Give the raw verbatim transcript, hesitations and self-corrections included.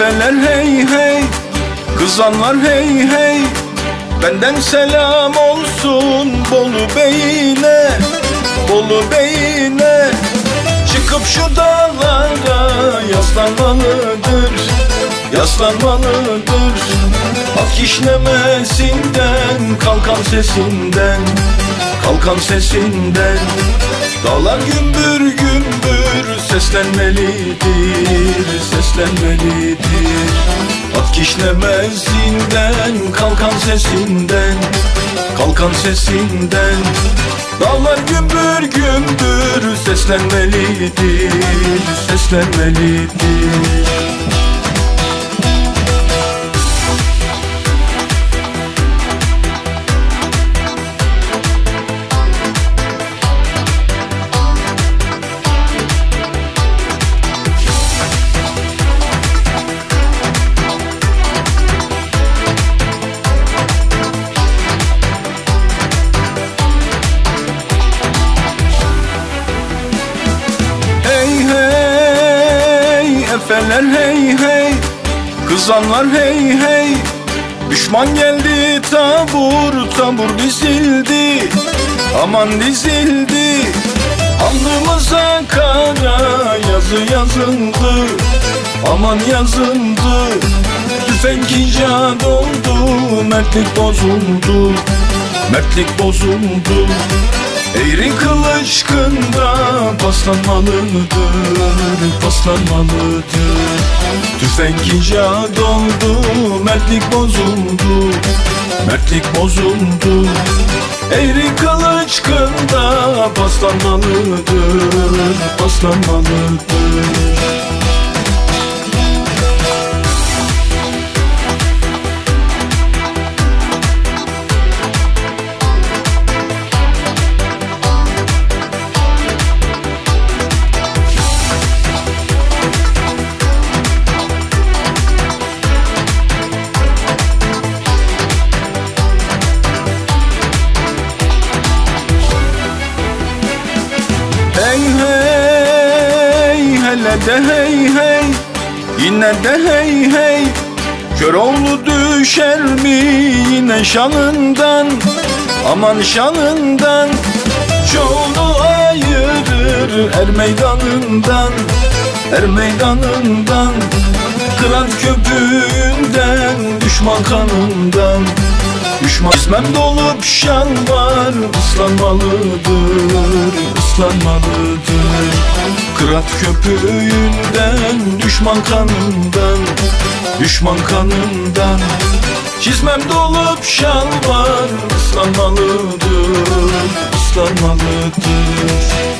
efeler hey hey, kızanlar hey hey, benden selam olsun Bolu Bey'ine, Bolu Bey'ine. Çıkıp şu dağlara yaslanmalıdır, yaslanmalıdır. Ak işlemesinden, kalkan sesinden, kalkan sesinden. Dağlar gümbür gümbür seslenmelidir, seslenmelidir. At kişnemesinden, kalkan sesinden, kalkan sesinden. Dağlar gümbür gümbür seslenmelidir, seslenmelidir. Efeler hey hey, kızanlar hey hey. Düşman geldi tabur tabur dizildi, aman dizildi. Alnımıza kara yazı yazıldı, aman yazıldı. Tüfek icat oldu, mertlik bozuldu, mertlik bozuldu. Eğri kılıç kında paslanmalıdır, paslanmalıdır. Tüfek icat oldu, mertlik bozuldu, mertlik bozuldu. Eğri kılıç kında paslanmalıdır, paslanmalıdır. Hey hey, hele de hey hey, yine de hey hey. Köroğlu düşer mi yine şanından, aman şanından. Çoğunu ayırır er meydanından, er meydanından. Kırat köpüğünden, düşman kanından, düşman. İsmem dolup şan var, ıslanmalıdır, ıslanmalıdır. Kırat köpüğünden, düşman kanından, düşman kanından. Çizmem dolup şan var, ıslanmalıdır, ıslanmalıdır.